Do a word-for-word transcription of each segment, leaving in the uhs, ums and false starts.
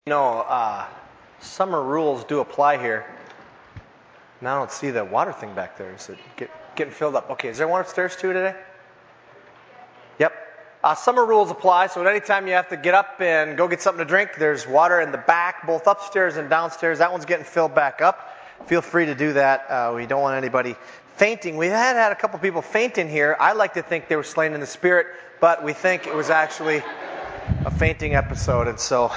You know, uh, summer rules do apply here. Now I don't see the water thing back there. Is it get, getting filled up? Okay, is there one upstairs too today? Yep. Uh, summer rules apply, so at any time you have to get up and go get something to drink, there's water in the back, both upstairs and downstairs. That one's getting filled back up. Feel free to do that. Uh, we don't want anybody fainting. We had had a couple people faint in here. I like to think they were slain in the spirit, but we think it was actually a fainting episode, and so...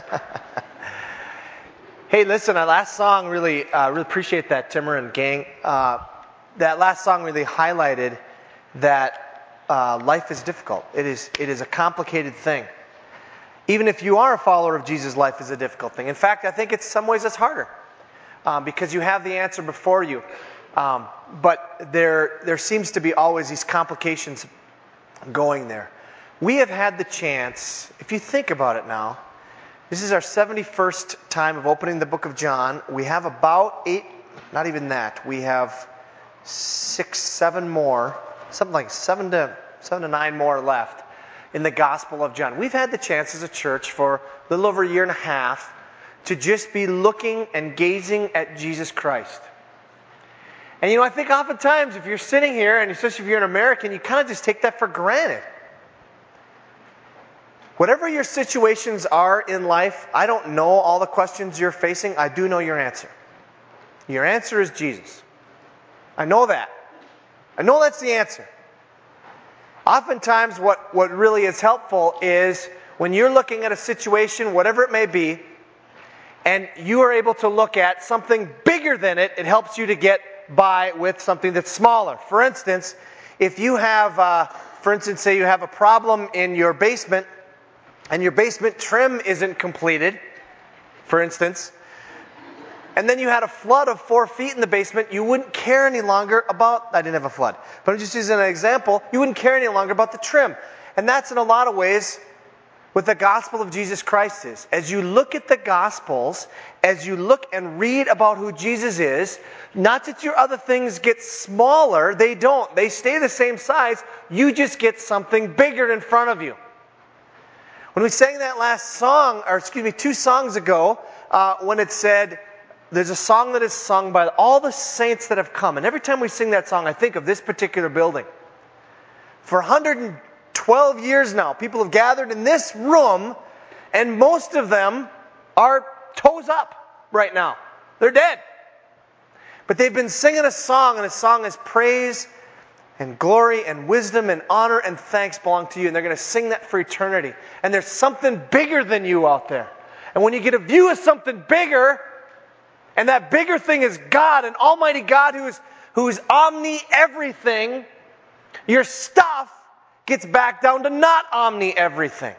Hey, listen, our last song really, uh, really appreciate that, Timmer and gang. Uh, that last song really highlighted that uh, life is difficult. It is, it is a complicated thing. Even if you are a follower of Jesus, life is a difficult thing. In fact, I think in some ways it's harder um, because you have the answer before you. Um, but there, there seems to be always these complications going there. We have had the chance, if you think about it now, this is our seventy-first time of opening the book of John. We have about eight, not even that, we have six, seven more, something like seven to, seven to nine more left in the Gospel of John. We've had the chance as a church for a little over a year and a half to just be looking and gazing at Jesus Christ. And you know, I think oftentimes if you're sitting here, and especially if you're an American, you kind of just take that for granted. Whatever your situations are in life, I don't know all the questions you're facing. I do know your answer. Your answer is Jesus. I know that. I know that's the answer. Oftentimes what, what really is helpful is when you're looking at a situation, whatever it may be, and you are able to look at something bigger than it, it helps you to get by with something that's smaller. For instance, if you have, uh, for instance, say you have a problem in your basement, and your basement trim isn't completed, for instance, and then you had a flood of four feet in the basement, you wouldn't care any longer about, I didn't have a flood, but I'm just using an example, you wouldn't care any longer about the trim. And that's in a lot of ways what the gospel of Jesus Christ is. As you look at the gospels, as you look and read about who Jesus is, not that your other things get smaller, they don't. They stay the same size, you just get something bigger in front of you. When we sang that last song, or excuse me, two songs ago, uh, when it said, there's a song that is sung by all the saints that have come. And every time we sing that song, I think of this particular building. For one hundred twelve years now, people have gathered in this room, and most of them are toes up right now. They're dead. But they've been singing a song, and a song is praise and glory and wisdom and honor and thanks belong to you. And they're going to sing that for eternity. And there's something bigger than you out there. And when you get a view of something bigger, and that bigger thing is God, an almighty God who is, who is omni-everything, your stuff gets back down to not omni-everything.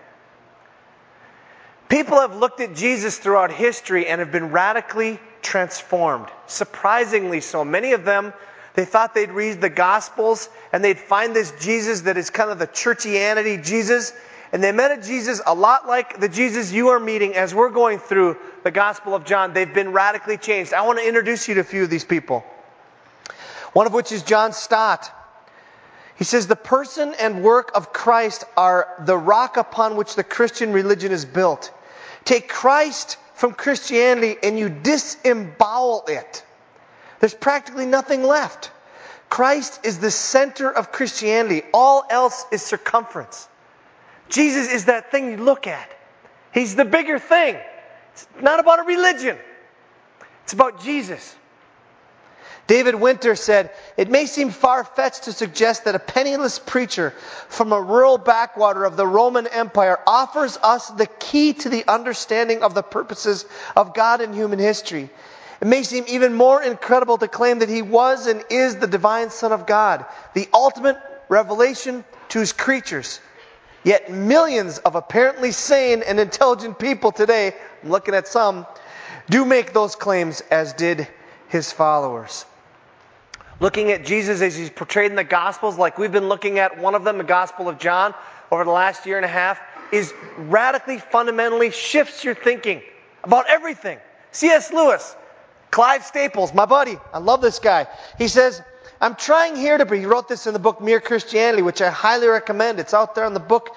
People have looked at Jesus throughout history and have been radically transformed. Surprisingly so. Many of them, they thought they'd read the Gospels and they'd find this Jesus that is kind of the churchianity Jesus. And they met a Jesus a lot like the Jesus you are meeting as we're going through the Gospel of John. They've been radically changed. I want to introduce you to a few of these people. One of which is John Stott. He says, the person and work of Christ are the rock upon which the Christian religion is built. Take Christ from Christianity and you disembowel it. There's practically nothing left. Christ is the center of Christianity. All else is circumference. Jesus is that thing you look at. He's the bigger thing. It's not about a religion. It's about Jesus. David Winter said, it may seem far-fetched to suggest that a penniless preacher from a rural backwater of the Roman Empire offers us the key to the understanding of the purposes of God in human history. It may seem even more incredible to claim that he was and is the divine Son of God, the ultimate revelation to his creatures. Yet millions of apparently sane and intelligent people today, I'm looking at some, do make those claims as did his followers. Looking at Jesus as he's portrayed in the Gospels, like we've been looking at one of them, the Gospel of John, over the last year and a half, is radically, fundamentally shifts your thinking about everything. C S Lewis, Clive Staples, my buddy, I love this guy. He says, I'm trying here to be, he wrote this in the book Mere Christianity, which I highly recommend. It's out there in the book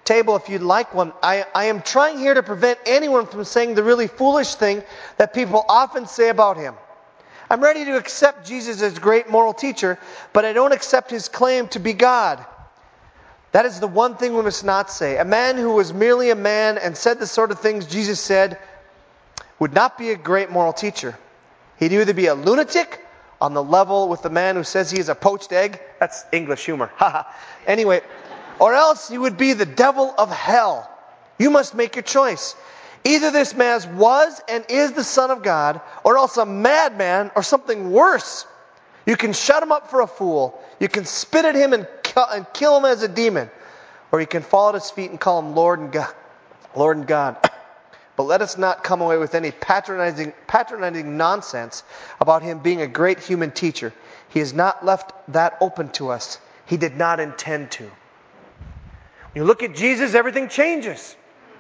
table if you'd like one. I, I am trying here to prevent anyone from saying the really foolish thing that people often say about him. I'm ready to accept Jesus as great moral teacher, but I don't accept his claim to be God. That is the one thing we must not say. A man who was merely a man and said the sort of things Jesus said would not be a great moral teacher. He'd either be a lunatic on the level with the man who says he is a poached egg. That's English humor. Anyway, or else he would be the devil of hell. You must make your choice. Either this man was and is the Son of God, or else a madman or something worse. You can shut him up for a fool. You can spit at him and, and kill him as a demon. Or you can fall at his feet and call him Lord and God. Lord and God. But let us not come away with any patronizing, patronizing nonsense about him being a great human teacher. He has not left that open to us. He did not intend to. When you look at Jesus, everything changes.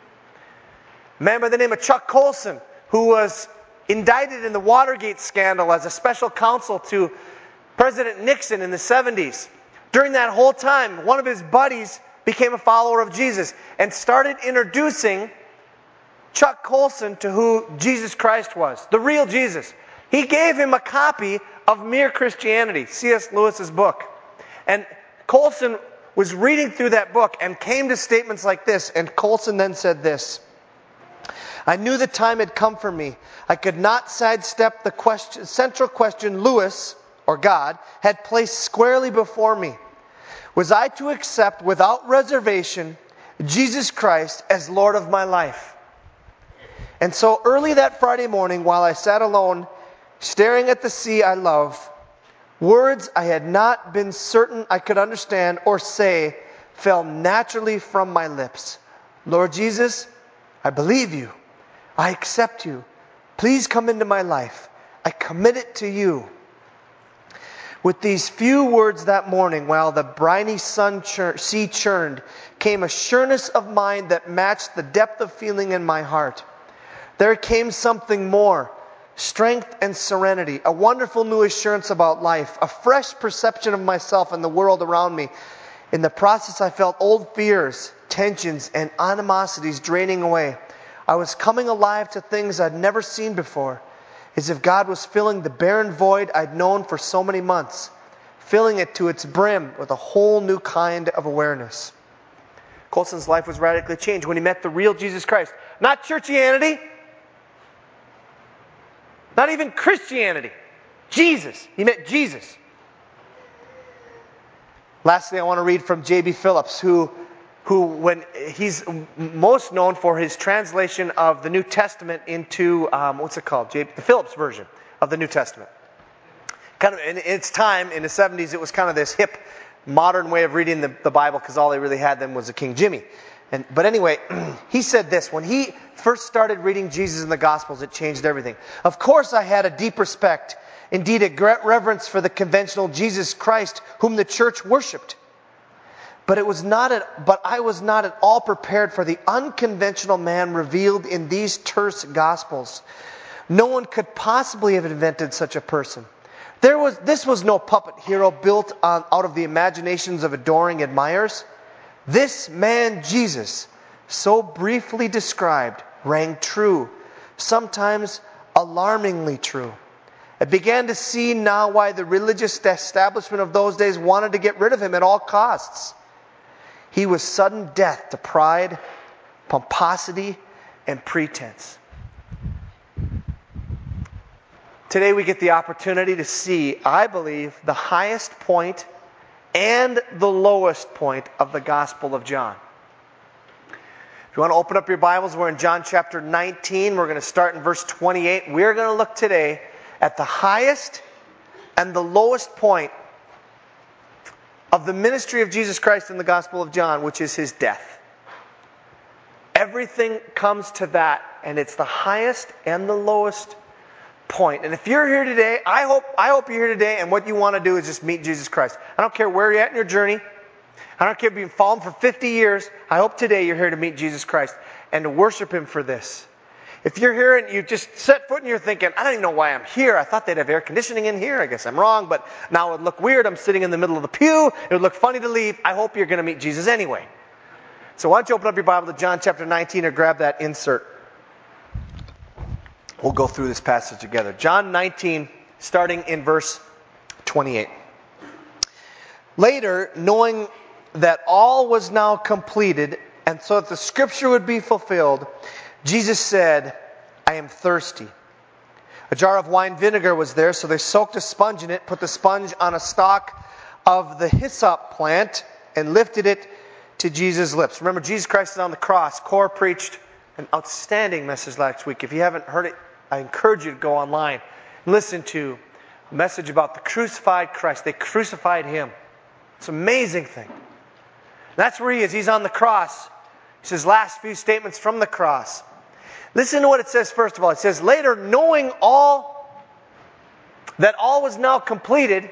A man by the name of Chuck Colson, who was indicted in the Watergate scandal as a special counsel to President Nixon in the seventies. During that whole time, one of his buddies became a follower of Jesus and started introducing Chuck Colson to who Jesus Christ was, the real Jesus. He gave him a copy of Mere Christianity, C S Lewis's book. And Colson was reading through that book and came to statements like this, and Colson then said this: I knew the time had come for me. I could not sidestep the question, central question Lewis, or God, had placed squarely before me. Was I to accept without reservation Jesus Christ as Lord of my life? And so early that Friday morning, while I sat alone, staring at the sea I love, words I had not been certain I could understand or say fell naturally from my lips. Lord Jesus, I believe you. I accept you. Please come into my life. I commit it to you. With these few words that morning, while the briny sun chur- sea churned, came a sureness of mind that matched the depth of feeling in my heart. There came something more, strength and serenity, a wonderful new assurance about life, a fresh perception of myself and the world around me. In the process, I felt old fears, tensions, and animosities draining away. I was coming alive to things I'd never seen before, as if God was filling the barren void I'd known for so many months, filling it to its brim with a whole new kind of awareness. Colson's life was radically changed when he met the real Jesus Christ. Not churchianity, not even Christianity. Jesus. He met Jesus. Lastly, I want to read from J B Phillips, who who when he's most known for his translation of the New Testament into, um, what's it called? J B, the Phillips version of the New Testament. Kind of in its time, in the seventies, it was kind of this hip, modern way of reading the, the Bible, because all they really had then was a King Jimmy. And, but anyway, he said this: when he first started reading Jesus in the Gospels, it changed everything. Of course I had a deep respect, indeed a great reverence for the conventional Jesus Christ whom the church worshipped. But it was not at, but I was not at all prepared for the unconventional man revealed in these terse Gospels. No one could possibly have invented such a person. There was, this was no puppet hero built on, out of the imaginations of adoring admirers. This man Jesus, so briefly described, rang true, sometimes alarmingly true. I began to see now why the religious establishment of those days wanted to get rid of him at all costs. He was sudden death to pride, pomposity, and pretense. Today we get the opportunity to see, I believe, the highest point and the lowest point of the Gospel of John. If you want to open up your Bibles, we're in John chapter nineteen. We're going to start in verse twenty-eight. We're going to look today at the highest and the lowest point of the ministry of Jesus Christ in the Gospel of John, which is his death. Everything comes to that, and it's the highest and the lowest point. And if you're here today, I hope I hope you're here today, and what you want to do is just meet Jesus Christ. I don't care where you're at in your journey. I don't care if you've been following for fifty years. I hope today you're here to meet Jesus Christ and to worship him for this. If you're here and you just set foot and you're thinking, I don't even know why I'm here. I thought they'd have air conditioning in here. I guess I'm wrong, but now it would look weird. I'm sitting in the middle of the pew. It would look funny to leave. I hope you're going to meet Jesus anyway. So why don't you open up your Bible to John chapter nineteen or grab that insert. We'll go through this passage together. John nineteen, starting in verse twenty-eight. Later, knowing that all was now completed, and so that the scripture would be fulfilled, Jesus said, I am thirsty. A jar of wine vinegar was there, so they soaked a sponge in it, put the sponge on a stalk of the hyssop plant, and lifted it to Jesus' lips. Remember, Jesus Christ is on the cross. Core preached an outstanding message last week. If you haven't heard it, I encourage you to go online and listen to a message about the crucified Christ. They crucified him. It's an amazing thing. That's where he is. He's on the cross. It's his last few statements from the cross. Listen to what it says first of all. It says, later, knowing all, that all was now completed,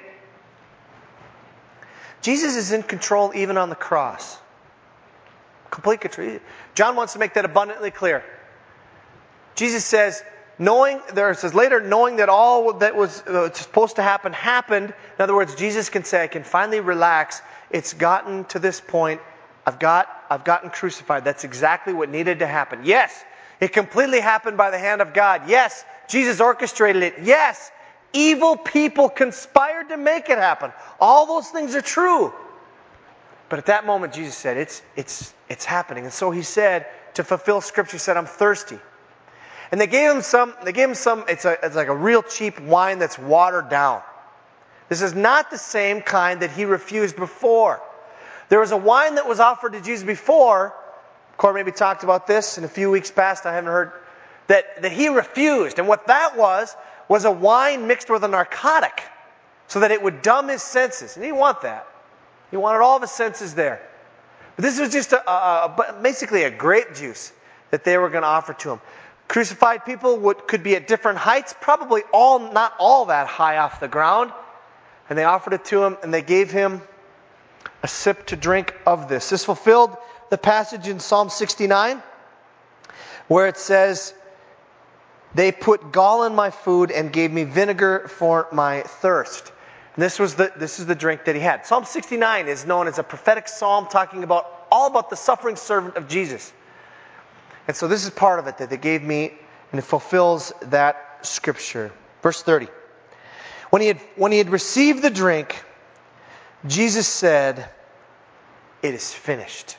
Jesus is in control even on the cross. Complete control. John wants to make that abundantly clear. Jesus says, knowing, there it says later, knowing that all that was uh, supposed to happen, happened. In other words, Jesus can say, I can finally relax. It's gotten to this point. I've got, I've gotten crucified. That's exactly what needed to happen. Yes, it completely happened by the hand of God. Yes, Jesus orchestrated it. Yes, evil people conspired to make it happen. All those things are true. But at that moment, Jesus said, it's, it's, it's happening. And so he said, to fulfill Scripture, he said, I'm thirsty. And they gave him some, they gave him some, it's, a, it's like a real cheap wine that's watered down. This is not the same kind that he refused before. There was a wine that was offered to Jesus before. Corey maybe talked about this in a few weeks past. I haven't heard that, that he refused. And what that was, was a wine mixed with a narcotic so that it would dumb his senses. And he didn't want that. He wanted all of his senses there. But this was just a, a, a, basically a grape juice that they were going to offer to him. Crucified people would, could be at different heights, probably all not all that high off the ground. And they offered it to him, and they gave him a sip to drink of this. This fulfilled the passage in Psalm sixty-nine, where it says, they put gall in my food and gave me vinegar for my thirst. And this was the this is the drink that he had. Psalm sixty-nine is known as a prophetic psalm talking about all about the suffering servant of Jesus. And so this is part of it that they gave me, and it fulfills that scripture. Verse thirty. When he had, when he had received the drink, Jesus said, it is finished.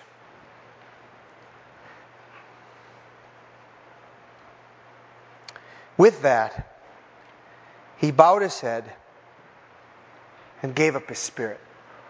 With that, he bowed his head and gave up his spirit.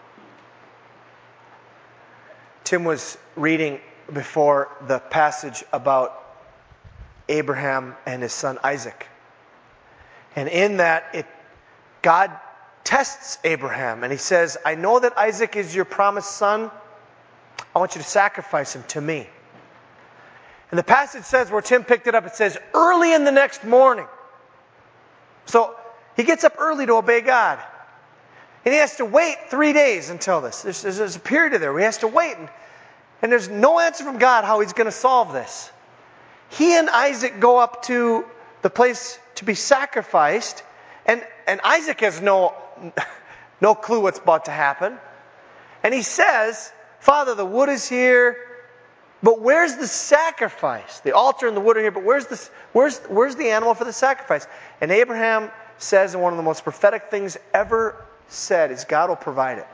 Tim was reading before the passage about Abraham and his son Isaac. And in that, it God tests Abraham, and he says, I know that Isaac is your promised son. I want you to sacrifice him to me. And the passage says, where Tim picked it up, it says, early in the next morning. So he gets up early to obey God. And he has to wait three days until this. There's, there's, there's a period there where he has to wait. And, and there's no answer from God how he's going to solve this. He and Isaac go up to the place to be sacrificed. And, and Isaac has no, no clue what's about to happen. And he says, Father, the wood is here, but where's the sacrifice? The altar and the wood are here, but where's the, where's, where's the animal for the sacrifice? And Abraham says, and one of the most prophetic things ever said is God will provide it.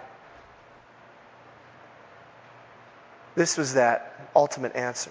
This was that ultimate answer.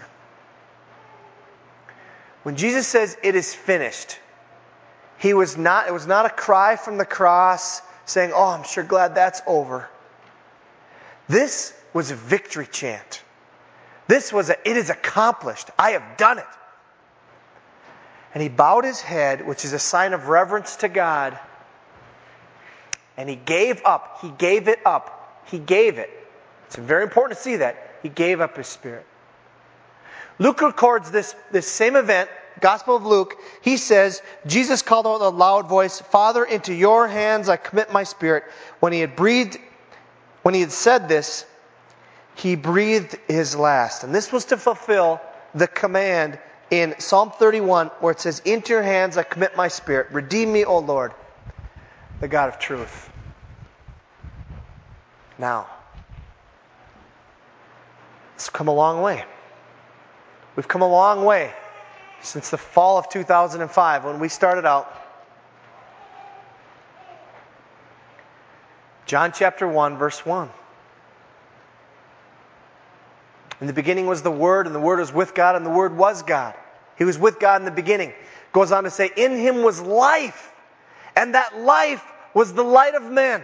When Jesus says it is finished, he was not, it was not a cry from the cross saying, oh, I'm sure glad that's over. This was a victory chant. This was a, it is accomplished. I have done it. And he bowed his head, which is a sign of reverence to God. And he gave up. He gave it up. He gave it. It's very important to see that. He gave up his spirit. Luke records this, this same event, Gospel of Luke. He says, Jesus called out with a loud voice, Father, into your hands I commit my spirit. When he had breathed, when he had said this, he breathed his last. And this was to fulfill the command in Psalm thirty-one, where it says, into your hands I commit my spirit. Redeem me, O Lord, the God of truth. Now, It's come a long way. We've come a long way since the fall of two thousand five when we started out. John chapter one, verse one. In the beginning was the Word, and the Word was with God, and the Word was God. He was with God in the beginning. Goes on to say, in Him was life, and that life was the light of men.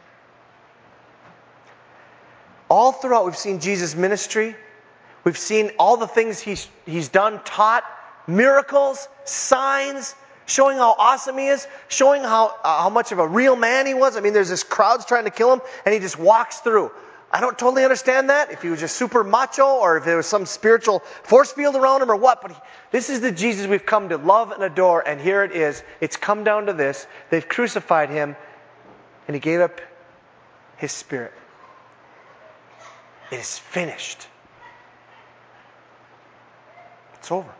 All throughout, we've seen Jesus' ministry. We've seen all the things He's, he's done, taught, miracles, signs, showing how awesome He is, showing how, uh, how much of a real man He was. I mean, there's this crowds trying to kill Him, and He just walks through. I don't totally understand that, if He was just super macho, or if there was some spiritual force field around Him, or what. But he, this is the Jesus we've come to love and adore, and here it is. It's come down to this. They've crucified Him, and He gave up His Spirit. It is finished. It's over.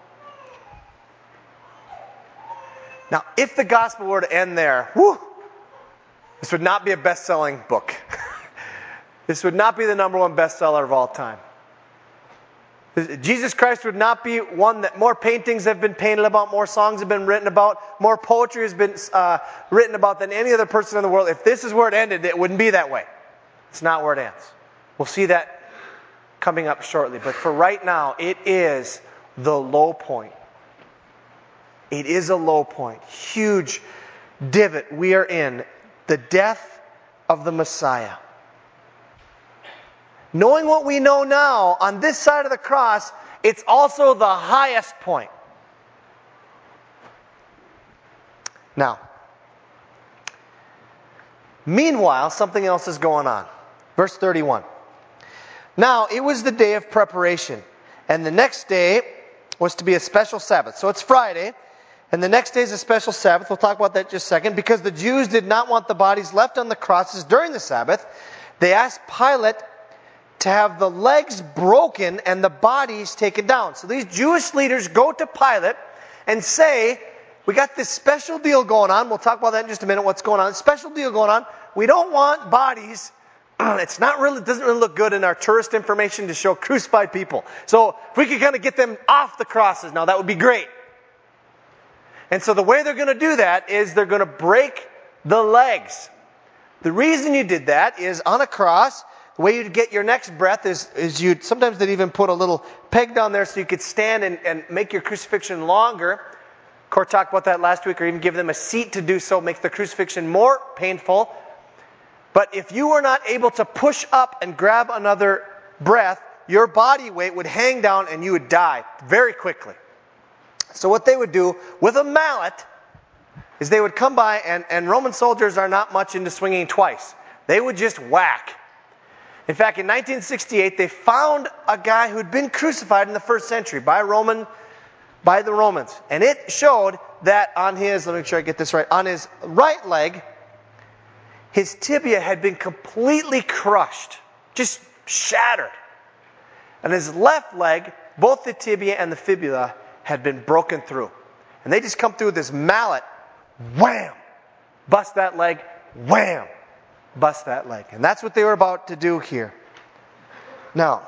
Now, if the gospel were to end there, whew, this would not be a best-selling book. This would not be the number one bestseller of all time. Jesus Christ would not be one that more paintings have been painted about, more songs have been written about, more poetry has been uh, written about than any other person in the world. If this is where it ended, it wouldn't be that way. It's not where it ends. We'll see that coming up shortly. But for right now, it is the low point. It is a low point. Huge divot we are in. The death of the Messiah. Knowing what we know now, on this side of the cross, it's also the highest point. Now, meanwhile, something else is going on. Verse thirty-one. Now, it was the day of preparation, and the next day was to be a special Sabbath. So it's Friday, and the next day is a special Sabbath. We'll talk about that in just a second. Because the Jews did not want the bodies left on the crosses during the Sabbath, they asked Pilate to have the legs broken and the bodies taken down. So these Jewish leaders go to Pilate and say, we got this special deal going on. We'll talk about that in just a minute, what's going on. Special deal going on. We don't want bodies. It's not really, it doesn't really look good in our tourist information to show crucified people. So if we could kind of get them off the crosses now, that would be great. And so the way they're going to do that is they're going to break the legs. The reason you did that is on a cross, the way you'd get your next breath is, is you'd, sometimes they'd even put a little peg down there so you could stand and, and make your crucifixion longer. Court talked about that last week, or even give them a seat to do so, make the crucifixion more painful. But if you were not able to push up and grab another breath, your body weight would hang down and you would die very quickly. So what they would do with a mallet is they would come by, and, and Roman soldiers are not much into swinging twice. They would just whack. In fact, in nineteen sixty-eight, they found a guy who'd been crucified in the first century by Roman, by the Romans. And it showed that on his, let me make sure I get this right, on his right leg, his tibia had been completely crushed, just shattered. And his left leg, both the tibia and the fibula, had been broken through. And they just come through with this mallet, wham, bust that leg, wham, bust that leg. And that's what they were about to do here. Now,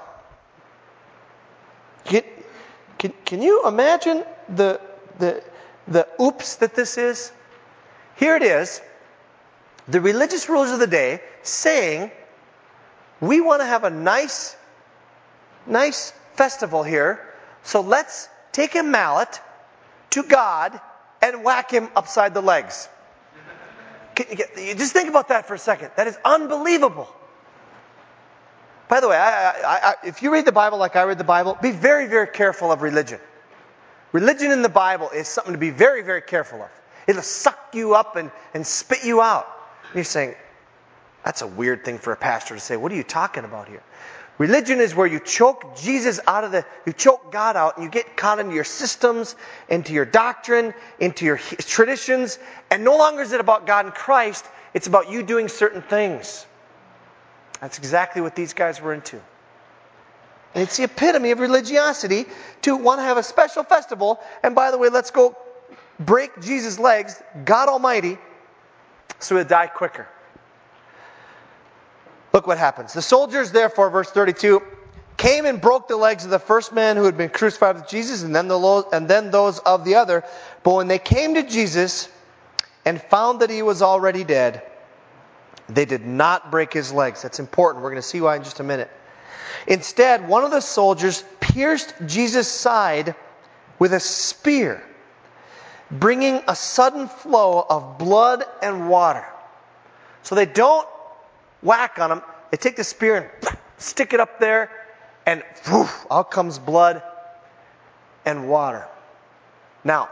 can, can, can you imagine the, the, the oops that this is? Here it is. The religious rulers of the day saying, we want to have a nice, nice festival here, so let's take a mallet to God and whack him upside the legs. Just think about that for a second. That is unbelievable. By the way, I, I, I, if you read the Bible like I read the Bible, be very, very careful of religion. Religion in the Bible is something to be very, very careful of. It'll suck you up and, and spit you out. And you're saying, that's a weird thing for a pastor to say. What are you talking about here? Religion is where you choke Jesus out of the, you choke God out, and you get caught into your systems, into your doctrine, into your traditions, and no longer is it about God and Christ, it's about you doing certain things. That's exactly what these guys were into. And it's the epitome of religiosity to want to have a special festival, and by the way, let's go break Jesus' legs, God Almighty, so he'll die quicker. Look what happens. The soldiers, therefore, verse thirty-two, came and broke the legs of the first man who had been crucified with Jesus, and then the lo- and then those of the other. But when they came to Jesus and found that he was already dead, they did not break his legs. That's important. We're going to see why in just a minute. Instead, one of the soldiers pierced Jesus' side with a spear, bringing a sudden flow of blood and water. So they don't whack on him. They take the spear and stick it up there, and whew, out comes blood and water. Now,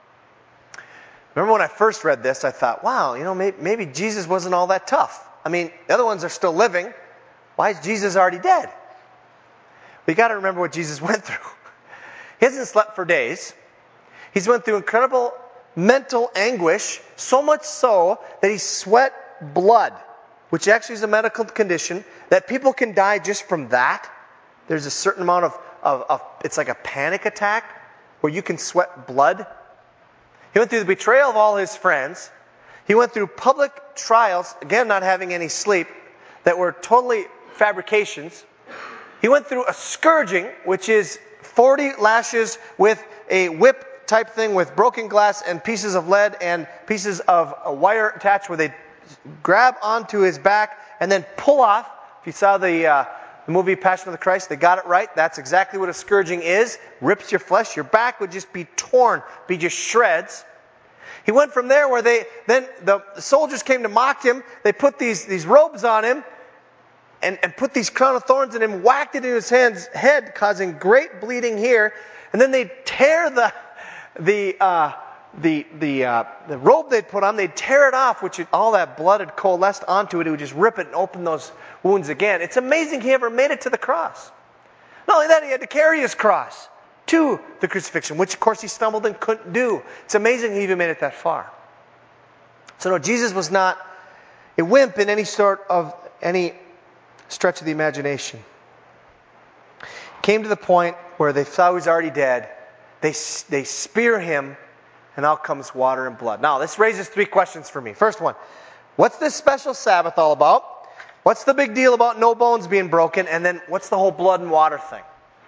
remember when I first read this, I thought, wow, you know, maybe, maybe Jesus wasn't all that tough. I mean, the other ones are still living. Why is Jesus already dead? But you got to remember what Jesus went through. He hasn't slept for days. He's went through incredible mental anguish, so much so that he sweat blood, which actually is a medical condition, that people can die just from that. There's a certain amount of, of, of, it's like a panic attack where you can sweat blood. He went through the betrayal of all his friends. He went through public trials, again not having any sleep, that were totally fabrications. He went through a scourging, which is forty lashes with a whip type thing with broken glass and pieces of lead and pieces of a wire attached where they grab onto his back and then pull off. If you saw the, uh, the movie Passion of the Christ, they got it right. That's exactly what a scourging is. Rips your flesh. Your back would just be torn, be just shreds. He went from there where they, then the, the soldiers came to mock him. They put these, these robes on him and, and put these crown of thorns in him, whacked it in his hands, head, causing great bleeding here. And then they'd tear the, the, uh, the, the, uh, the robe they'd put on, they'd tear it off, which it, all that blood had coalesced onto it. It would just rip it and open those wounds again. It's amazing he ever made it to the cross. Not only that, he had to carry his cross to the crucifixion, which of course he stumbled and couldn't do. It's amazing he even made it that far. So no, Jesus was not a wimp in any sort of, any stretch of the imagination. Came to the point where they thought he was already dead. They, they spear him, and out comes water and blood. Now, this raises three questions for me. First one, what's this special Sabbath all about? What's the big deal about no bones being broken? And then what's the whole blood and water thing?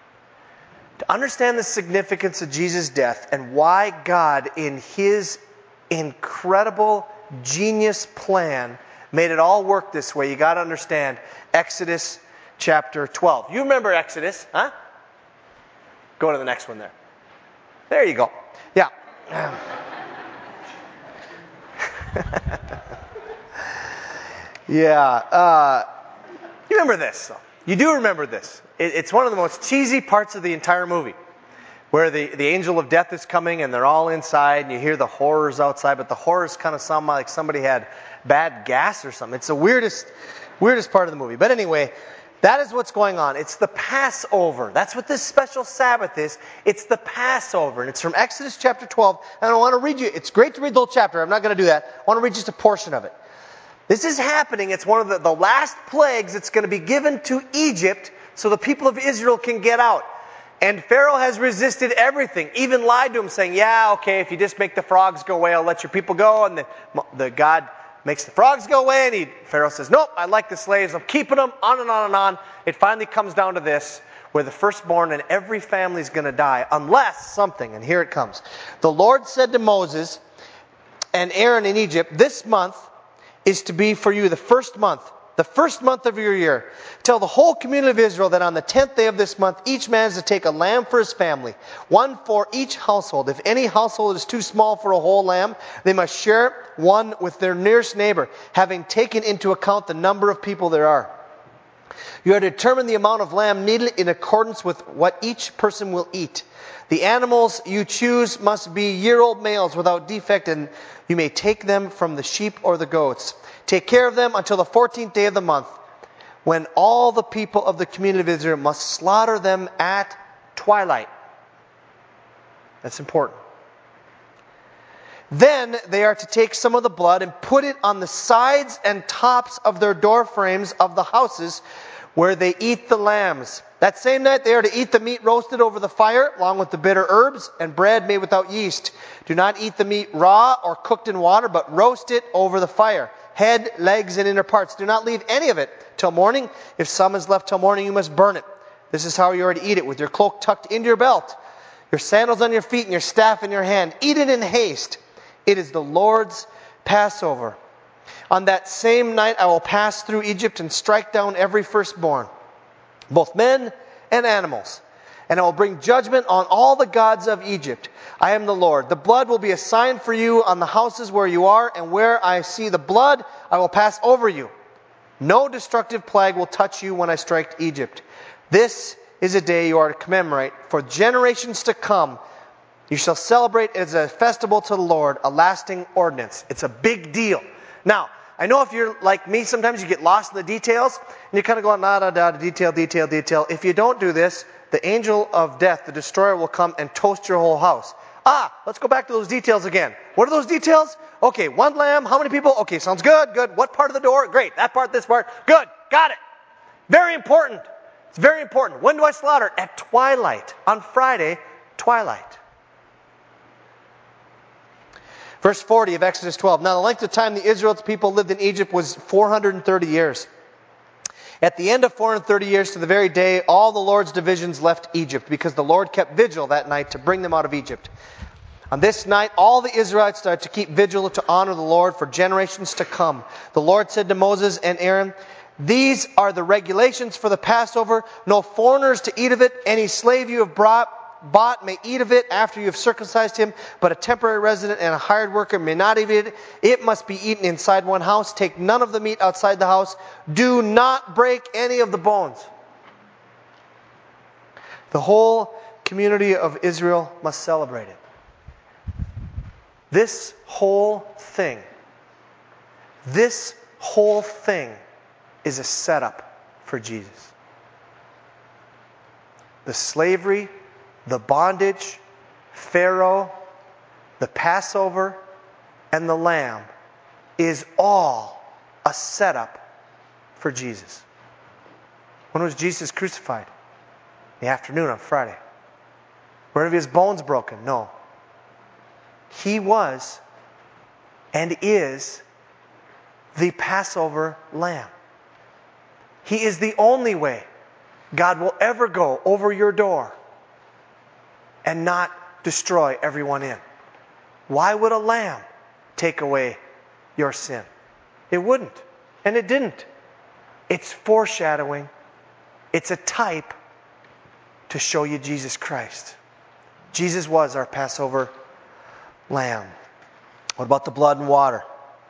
To understand the significance of Jesus' death and why God, in his incredible genius plan, made it all work this way, you got to understand Exodus chapter twelve. You remember Exodus, huh? Go to the next one there. There you go. Yeah. yeah. Uh, you remember this, though. You do remember this. It, it's one of the most cheesy parts of the entire movie, where the, the angel of death is coming and they're all inside and you hear the horrors outside, but the horrors kind of sound like somebody had bad gas or something. It's the weirdest, weirdest part of the movie. But anyway, that is what's going on. It's the Passover. That's what this special Sabbath is. It's the Passover. And it's from Exodus chapter twelve. And I want to read you, it's great to read the whole chapter. I'm not going to do that. I want to read just a portion of it. This is happening. It's one of the, the last plagues that's going to be given to Egypt so the people of Israel can get out. And Pharaoh has resisted everything, even lied to him, saying, yeah, okay, if you just make the frogs go away, I'll let your people go. And the, the God makes the frogs go away, and he, Pharaoh says, nope, I like the slaves, I'm keeping them, on and on and on. It finally comes down to this, where the firstborn in every family is going to die, unless something, and here it comes. The Lord said to Moses and Aaron in Egypt, this month is to be for you the first month, the first month of your year. Tell the whole community of Israel that on the tenth day of this month, each man is to take a lamb for his family, one for each household. If any household is too small for a whole lamb, they must share one with their nearest neighbor, having taken into account the number of people there are. You are to determine the amount of lamb needed in accordance with what each person will eat. The animals you choose must be year-old males without defect, and you may take them from the sheep or the goats. Take care of them until the fourteenth day of the month, when all the people of the community of Israel must slaughter them at twilight. That's important. Then they are to take some of the blood and put it on the sides and tops of their door frames of the houses where they eat the lambs. That same night they are to eat the meat roasted over the fire, along with the bitter herbs and bread made without yeast. Do not eat the meat raw or cooked in water, but roast it over the fire. Head, legs, and inner parts. Do not leave any of it till morning. If some is left till morning, you must burn it. This is how you are to eat it, with your cloak tucked into your belt, your sandals on your feet, and your staff in your hand. Eat it in haste. It is the Lord's Passover. On that same night I will pass through Egypt and strike down every firstborn, both men and animals. And I will bring judgment on all the gods of Egypt. I am the Lord. The blood will be a sign for you on the houses where you are, and where I see the blood, I will pass over you. No destructive plague will touch you when I strike Egypt. This is a day you are to commemorate for generations to come. You shall celebrate as a festival to the Lord, a lasting ordinance. It's a big deal. Now, I know if you're like me, sometimes you get lost in the details, and you kind of go, nah, da, da, detail, detail, detail. If you don't do this, the angel of death, the destroyer, will come and toast your whole house. Ah, let's go back to those details again. What are those details? Okay, one lamb, how many people? Okay, sounds good, good. What part of the door? Great, that part, this part. Good, got it. Very important. It's very important. When do I slaughter? At twilight. On Friday, twilight. Verse forty of Exodus twelve. Now the length of time the Israelite people lived in Egypt was four hundred thirty years. At the end of four hundred thirty years, to the very day, all the Lord's divisions left Egypt, because the Lord kept vigil that night to bring them out of Egypt. On this night, all the Israelites started to keep vigil to honor the Lord for generations to come. The Lord said to Moses and Aaron, these are the regulations for the Passover. No foreigners to eat of it. Any slave you have brought, bought may eat of it after you have circumcised him, but a temporary resident and a hired worker may not eat it. It must be eaten inside one house. Take none of the meat outside the house. Do not break any of the bones. The whole community of Israel must celebrate it. This whole thing, this whole thing is a setup for Jesus. The slavery, the bondage, Pharaoh, the Passover, and the Lamb is all a setup for Jesus. When was Jesus crucified? In the afternoon on Friday. Were any of his bones broken? No. He was and is the Passover Lamb. He is the only way God will ever go over your door and not destroy everyone in. Why would a lamb take away your sin? It wouldn't. And it didn't. It's foreshadowing. It's a type to show you Jesus Christ. Jesus was our Passover lamb. What about the blood and water?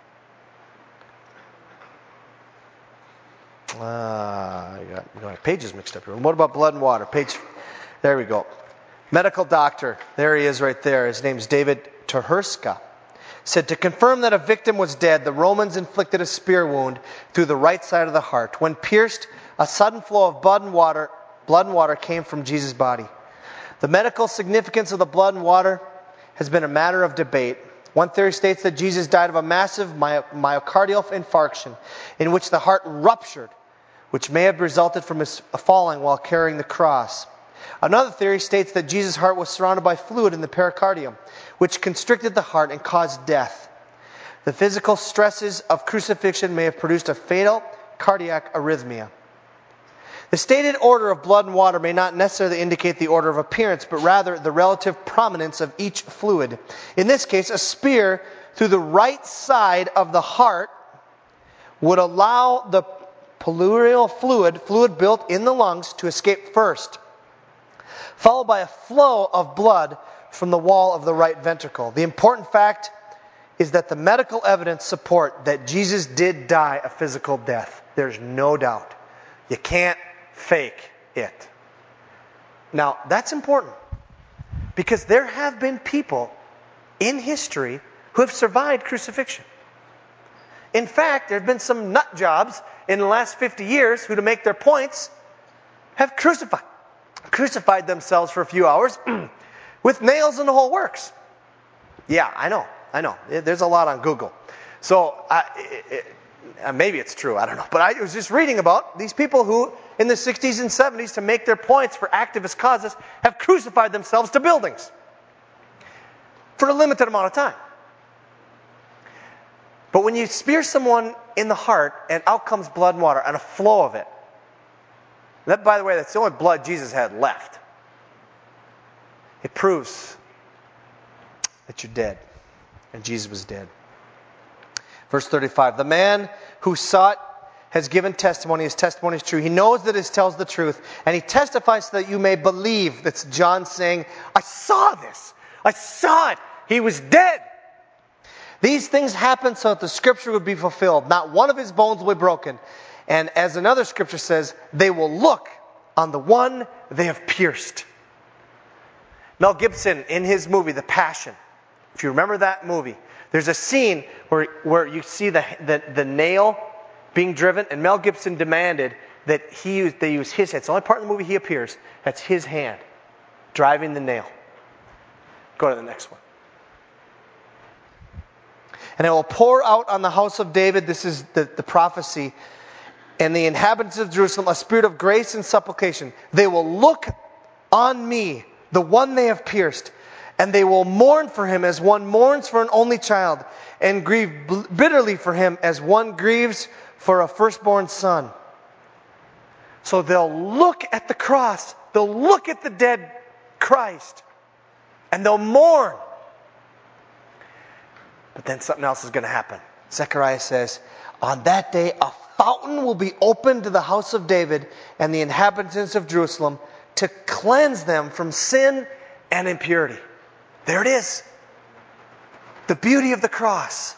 Uh, I got, I got my pages mixed up here. What about blood and water? Page, there we go. Medical doctor, there he is right there. His name's David Taherska. Said, to confirm that a victim was dead, the Romans inflicted a spear wound through the right side of the heart. When pierced, a sudden flow of blood and water, blood and water came from Jesus' body. The medical significance of the blood and water has been a matter of debate. One theory states that Jesus died of a massive my, myocardial infarction in which the heart ruptured, which may have resulted from his falling while carrying the cross. Another theory states that Jesus' heart was surrounded by fluid in the pericardium, which constricted the heart and caused death. The physical stresses of crucifixion may have produced a fatal cardiac arrhythmia. The stated order of blood and water may not necessarily indicate the order of appearance, but rather the relative prominence of each fluid. In this case, a spear through the right side of the heart would allow the pleural fluid, fluid built in the lungs, to escape first, followed by a flow of blood from the wall of the right ventricle. The important fact is that the medical evidence support that Jesus did die a physical death. There's no doubt. You can't fake it. Now, that's important, because there have been people in history who have survived crucifixion. In fact, there have been some nut jobs in the last fifty years who, to make their points, have crucified crucified themselves for a few hours with nails and the whole works. Yeah, I know, I know. There's a lot on Google. So, I, it, it, maybe it's true, I don't know. But I was just reading about these people who, in the sixties and seventies, to make their points for activist causes, have crucified themselves to buildings for a limited amount of time. But when you spear someone in the heart and out comes blood and water and a flow of it, That, by the way, that's the only blood Jesus had left. It proves that you're dead. And Jesus was dead. Verse thirty-five, the man who saw it has given testimony. His testimony is true. He knows that it tells the truth. And he testifies so that you may believe. That's John saying, I saw this. I saw it. He was dead. These things happened so that the scripture would be fulfilled. Not one of his bones will be broken. And as another scripture says, they will look on the one they have pierced. Mel Gibson, in his movie, The Passion, if you remember that movie, there's a scene where, where you see the, the, the nail being driven, and Mel Gibson demanded that he use, they use his hand. It's the only part in the movie he appears. That's his hand driving the nail. Go to the next one. And I will pour out on the house of David, this is the, the prophecy, and the inhabitants of Jerusalem a spirit of grace and supplication. They will look on me, the one they have pierced, and they will mourn for him as one mourns for an only child, and grieve bitterly for him as one grieves for a firstborn son. So they'll look at the cross, they'll look at the dead Christ, and they'll mourn. But then something else is going to happen. Zechariah says, on that day a fountain will be opened to the house of David and the inhabitants of Jerusalem to cleanse them from sin and impurity. There it is. The beauty of the cross.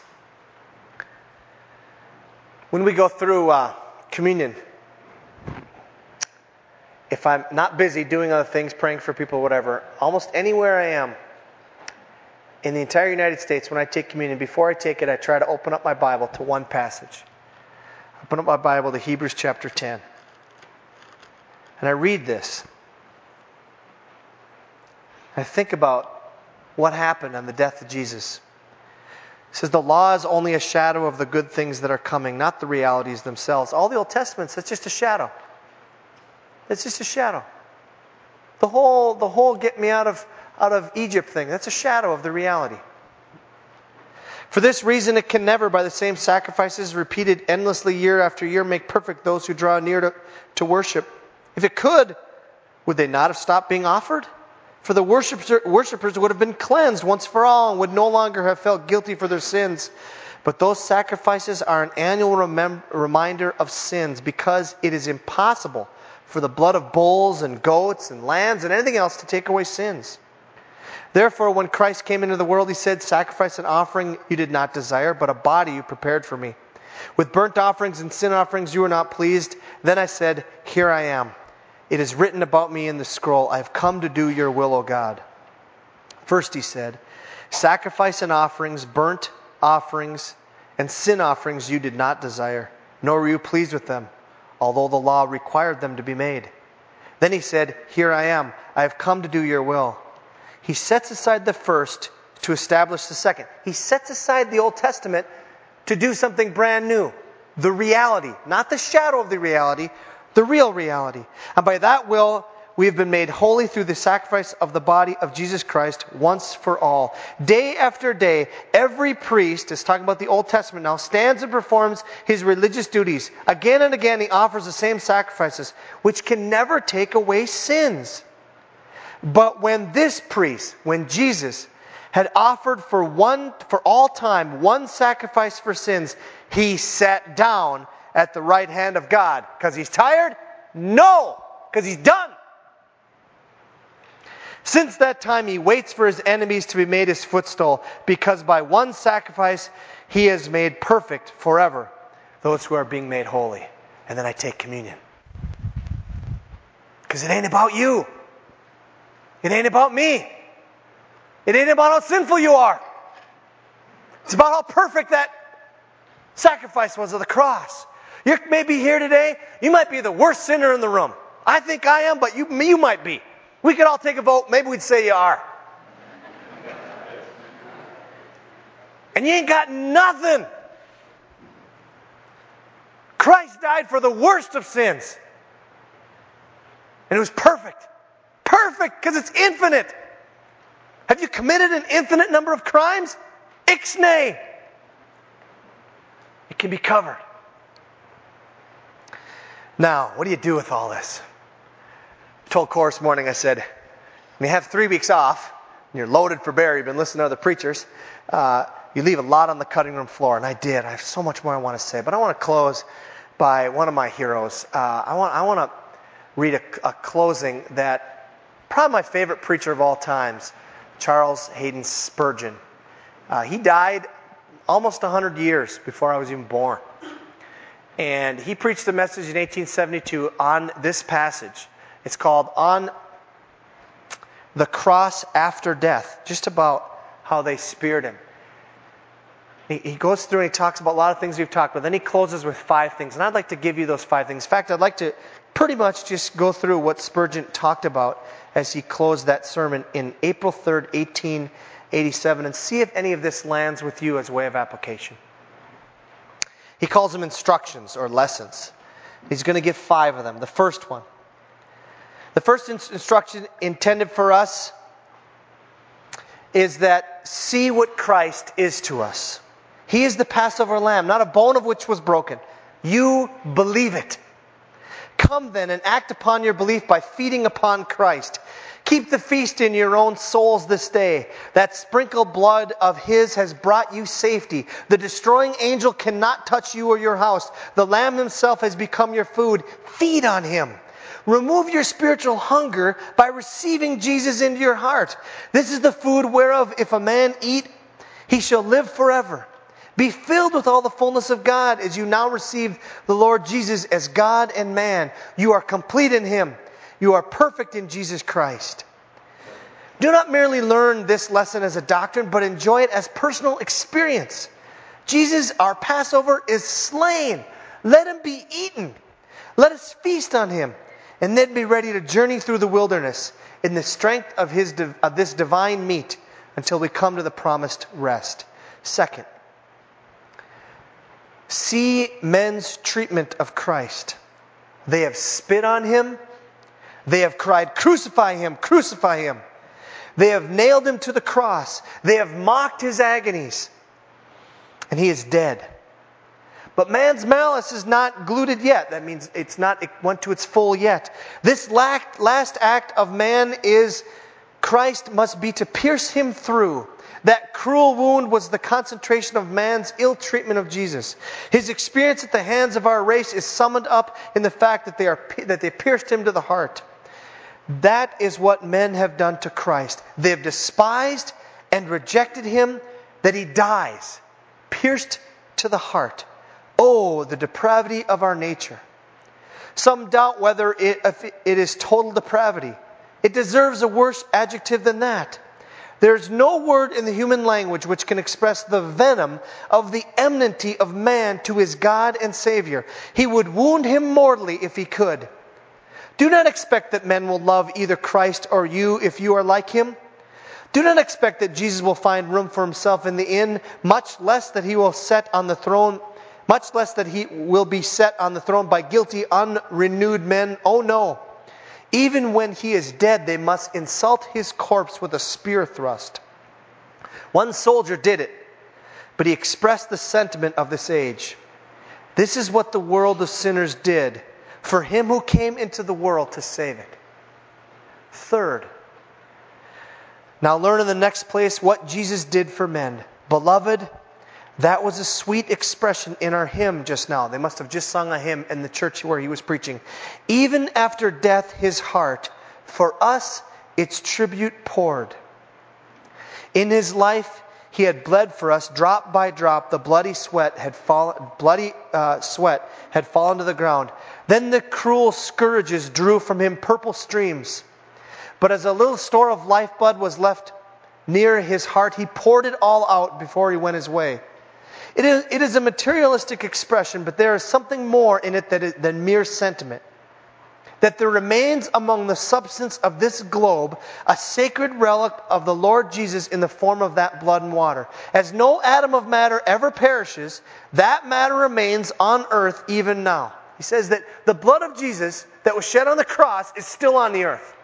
When we go through uh, communion, if I'm not busy doing other things, praying for people, whatever, almost anywhere I am in the entire United States, when I take communion, before I take it, I try to open up my Bible to one passage. I open up my Bible to Hebrews chapter ten. And I read this. I think about what happened on the death of Jesus. It says the law is only a shadow of the good things that are coming, not the realities themselves. All the Old Testament, that's just a shadow. It's just a shadow. The whole, the whole get me out of, out of Egypt thing, that's a shadow of the reality. For this reason, it can never, by the same sacrifices repeated endlessly year after year, make perfect those who draw near to, to worship. If it could, would they not have stopped being offered? For the worshippers would have been cleansed once for all and would no longer have felt guilty for their sins. But those sacrifices are an annual remem- reminder of sins, because it is impossible for the blood of bulls and goats and lambs and anything else to take away sins. Therefore, when Christ came into the world, he said, sacrifice and offering you did not desire, but a body you prepared for me. With burnt offerings and sin offerings you were not pleased. Then I said, here I am. It is written about me in the scroll. I have come to do your will, O God. First he said, sacrifice and offerings, burnt offerings, and sin offerings you did not desire, nor were you pleased with them, although the law required them to be made. Then he said, here I am. I have come to do your will. He sets aside the first to establish the second. He sets aside the Old Testament to do something brand new. The reality, not the shadow of the reality, the real reality. And by that will, we have been made holy through the sacrifice of the body of Jesus Christ once for all. Day after day, every priest, is talking about the Old Testament now, stands and performs his religious duties. Again and again, he offers the same sacrifices, which can never take away sins. But when this priest, when Jesus, had offered for one, for all time, one sacrifice for sins, he sat down at the right hand of God. Because he's tired? No! Because he's done. Since that time he waits for his enemies to be made his footstool, because by one sacrifice he has made perfect forever those who are being made holy. And then I take communion. Because it ain't about you. It ain't about me. It ain't about how sinful you are. It's about how perfect that sacrifice was of the cross. You may be here today. You might be the worst sinner in the room. I think I am, but you, you might be. We could all take a vote. Maybe we'd say you are. And you ain't got nothing. Christ died for the worst of sins. And it was perfect. Perfect, because it's infinite. Have you committed an infinite number of crimes? Ixnay. It can be covered. Now, what do you do with all this? told Cora this morning, I said, when you have three weeks off, and you're loaded for bear, you've been listening to other preachers, uh, you leave a lot on the cutting room floor. And I did. I have so much more I want to say. But I want to close by one of my heroes. Uh, I want I want to read a, a closing that probably my favorite preacher of all times, Charles Haddon Spurgeon. Uh, he died almost one hundred years before I was even born. And he preached a message in eighteen seventy-two on this passage. It's called On the Cross After Death, just about how they speared him. He, he goes through and he talks about a lot of things we've talked about. Then he closes with five things. And I'd like to give you those five things. In fact, I'd like to pretty much just go through what Spurgeon talked about as he closed that sermon in April third, eighteen eighty-seven, and see if any of this lands with you as a way of application. He calls them instructions or lessons. He's going to give five of them. The first one. The first instruction intended for us is that see what Christ is to us. He is the Passover lamb, not a bone of which was broken. You believe it. Come then and act upon your belief by feeding upon Christ. Keep the feast in your own souls this day. That sprinkled blood of His has brought you safety. The destroying angel cannot touch you or your house. The Lamb Himself has become your food. Feed on Him. Remove your spiritual hunger by receiving Jesus into your heart. This is the food whereof if a man eat, he shall live forever. Be filled with all the fullness of God as you now receive the Lord Jesus as God and man. You are complete in Him. You are perfect in Jesus Christ. Do not merely learn this lesson as a doctrine, but enjoy it as personal experience. Jesus, our Passover, is slain. Let Him be eaten. Let us feast on Him, and then be ready to journey through the wilderness in the strength of, his, of this divine meat until we come to the promised rest. Second, see men's treatment of Christ. They have spit on Him. They have cried, crucify Him, crucify Him. They have nailed Him to the cross. They have mocked His agonies. And He is dead. But man's malice is not glutted yet. That means it's not, it went to its full yet. This last act of man is, Christ must be to pierce Him through. That cruel wound was the concentration of man's ill treatment of Jesus. His experience at the hands of our race is summed up in the fact that they are that they pierced Him to the heart. That is what men have done to Christ. They have despised and rejected Him, that He dies, pierced to the heart. Oh, the depravity of our nature. Some doubt whether it, if it is total depravity. It deserves a worse adjective than that. There's no word in the human language which can express the venom of the enmity of man to his God and Savior. He would wound Him mortally if He could. Do not expect that men will love either Christ or you if you are like Him. Do not expect that Jesus will find room for Himself in the inn, much less that He will set on the throne, much less that He will be set on the throne by guilty, unrenewed men. Oh no! Even when He is dead, they must insult His corpse with a spear thrust. One soldier did it, but he expressed the sentiment of this age. This is what the world of sinners did for Him who came into the world to save it. Third, now learn in the next place what Jesus did for men. Beloved, that was a sweet expression in our hymn just now. They must have just sung a hymn in the church where he was preaching. Even after death, His heart, for us, its tribute poured. In His life, He had bled for us drop by drop. The bloody sweat had fallen, bloody uh, sweat had fallen to the ground. Then the cruel scourges drew from Him purple streams. But as a little store of lifeblood was left near His heart, He poured it all out before He went His way. It is, it is a materialistic expression, but there is something more in it that is, than mere sentiment. That there remains among the substance of this globe a sacred relic of the Lord Jesus in the form of that blood and water. As no atom of matter ever perishes, that matter remains on earth even now. He says that the blood of Jesus that was shed on the cross is still on the earth.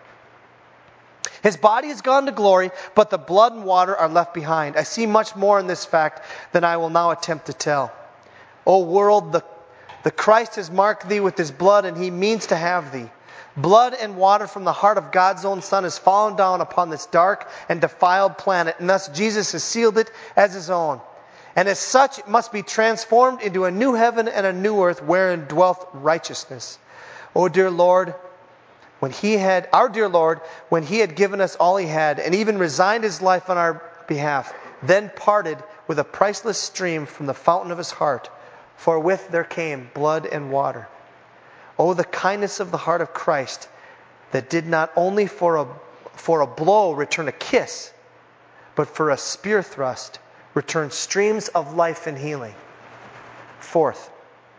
His body has gone to glory, but the blood and water are left behind. I see much more in this fact than I will now attempt to tell. O world, the, the Christ has marked thee with His blood, and He means to have thee. Blood and water from the heart of God's own Son has fallen down upon this dark and defiled planet, and thus Jesus has sealed it as his own. And as such, it must be transformed into a new heaven and a new earth wherein dwelleth righteousness. O dear Lord, when he had, our dear Lord, when he had given us all he had, and even resigned his life on our behalf, then parted with a priceless stream from the fountain of his heart, forthwith there came blood and water. Oh, the kindness of the heart of Christ, that did not only for a, for a blow return a kiss, but for a spear thrust return streams of life and healing. Fourth,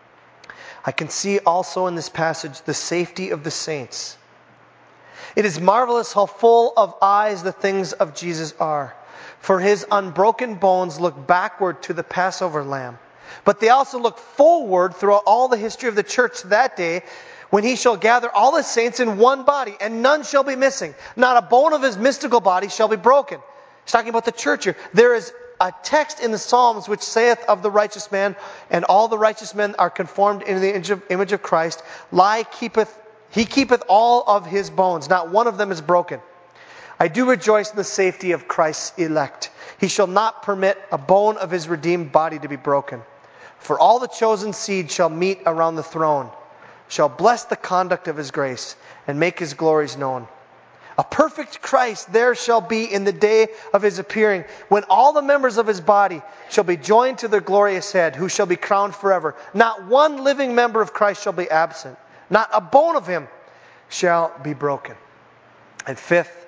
I can see also in this passage the safety of the saints. It is marvelous how full of eyes the things of Jesus are. For his unbroken bones look backward to the Passover lamb. But they also look forward throughout all the history of the church to that day when he shall gather all his saints in one body, and none shall be missing. Not a bone of his mystical body shall be broken. He's talking about the church here. There is a text in the Psalms which saith of the righteous man, and all the righteous men are conformed into the image of, image of Christ, lie keepeth, he keepeth all of his bones. Not one of them is broken. I do rejoice in the safety of Christ's elect. He shall not permit a bone of his redeemed body to be broken. For all the chosen seed shall meet around the throne, shall bless the conduct of his grace, and make his glories known. A perfect Christ there shall be in the day of his appearing, when all the members of his body shall be joined to the glorious head, who shall be crowned forever. Not one living member of Christ shall be absent. Not a bone of him shall be broken. And fifth,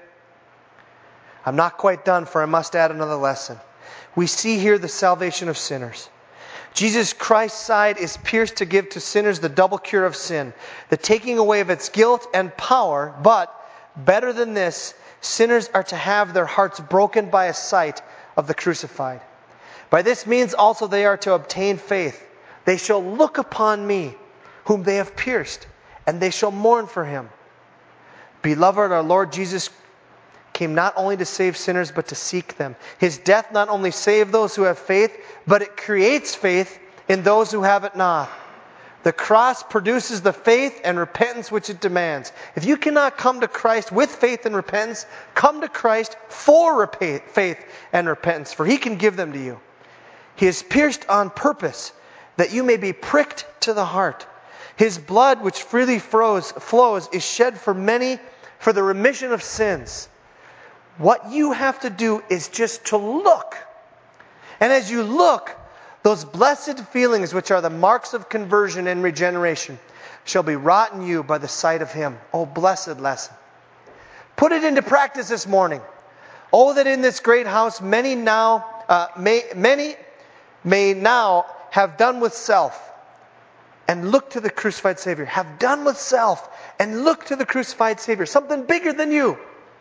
I'm not quite done, for I must add another lesson. We see here the salvation of sinners. Jesus Christ's side is pierced to give to sinners the double cure of sin, the taking away of its guilt and power. But better than this, sinners are to have their hearts broken by a sight of the crucified. By this means also they are to obtain faith. They shall look upon me, whom they have pierced, and they shall mourn for him. Beloved, our Lord Jesus came not only to save sinners, but to seek them. His death not only saved those who have faith, but it creates faith in those who have it not. The cross produces the faith and repentance which it demands. If you cannot come to Christ with faith and repentance, come to Christ for faith and repentance, for he can give them to you. He is pierced on purpose, that you may be pricked to the heart. His blood, which freely flows, flows, is shed for many for the remission of sins. What you have to do is just to look. And as you look, those blessed feelings, which are the marks of conversion and regeneration, shall be wrought in you by the sight of him. Oh, blessed lesson. Put it into practice this morning. Oh, that in this great house many now, uh, may, many may now have done with self and look to the crucified Savior. Have done with self and look to the crucified Savior. Something bigger than you.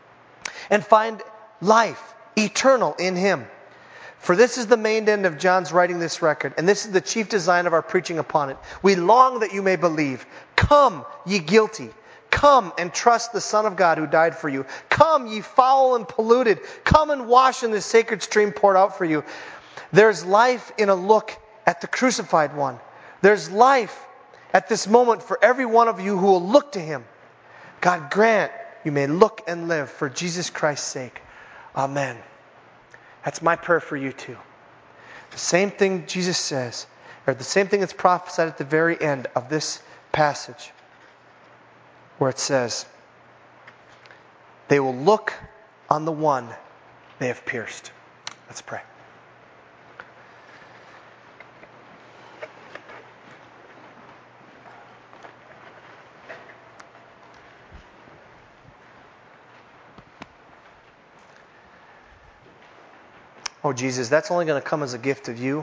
And find life eternal in him. For this is the main end of John's writing this record, and this is the chief design of our preaching upon it. We long that you may believe. Come, ye guilty. Come and trust the Son of God who died for you. Come, ye foul and polluted. Come and wash in the sacred stream poured out for you. There's life in a look at the crucified one. There's life at this moment for every one of you who will look to him. God grant you may look and live for Jesus Christ's sake. Amen. That's my prayer for you too. The same thing Jesus says, or the same thing that's prophesied at the very end of this passage, where it says, they will look on the one they have pierced. Let's pray. Oh, Jesus, that's only going to come as a gift of you.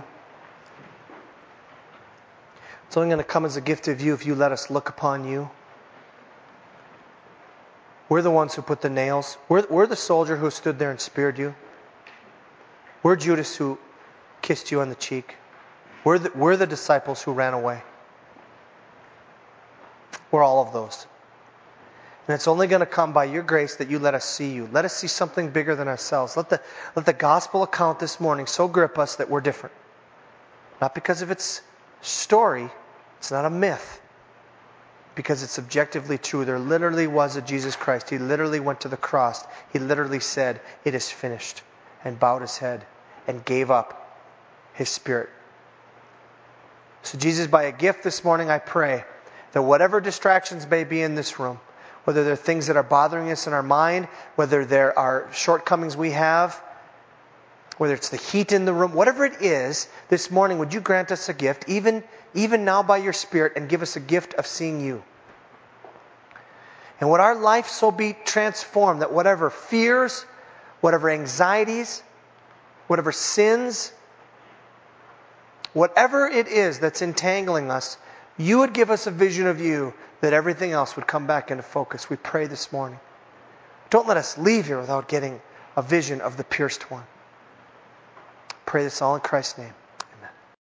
It's only going to come as a gift of you if you let us look upon you. We're the ones who put the nails. We're, we're the soldier who stood there and speared you. We're Judas who kissed you on the cheek. We're the, we're the disciples who ran away. We're all of those. And it's only going to come by your grace that you let us see you. Let us see something bigger than ourselves. Let the, let the gospel account this morning so grip us that we're different. Not because of its story. It's not a myth. because it's objectively true. There literally was a Jesus Christ. He literally went to the cross. He literally said, "It is finished," and bowed his head and gave up his spirit. So Jesus, by a gift this morning, I pray that whatever distractions may be in this room, whether there are things that are bothering us in our mind, whether there are shortcomings we have, whether it's the heat in the room, whatever it is, this morning, would you grant us a gift, even, even now by your Spirit, and give us a gift of seeing you. And would our life so be transformed that whatever fears, whatever anxieties, whatever sins, whatever it is that's entangling us, you would give us a vision of you, that everything else would come back into focus. We pray this morning. Don't let us leave here without getting a vision of the pierced one. Pray this all in Christ's name.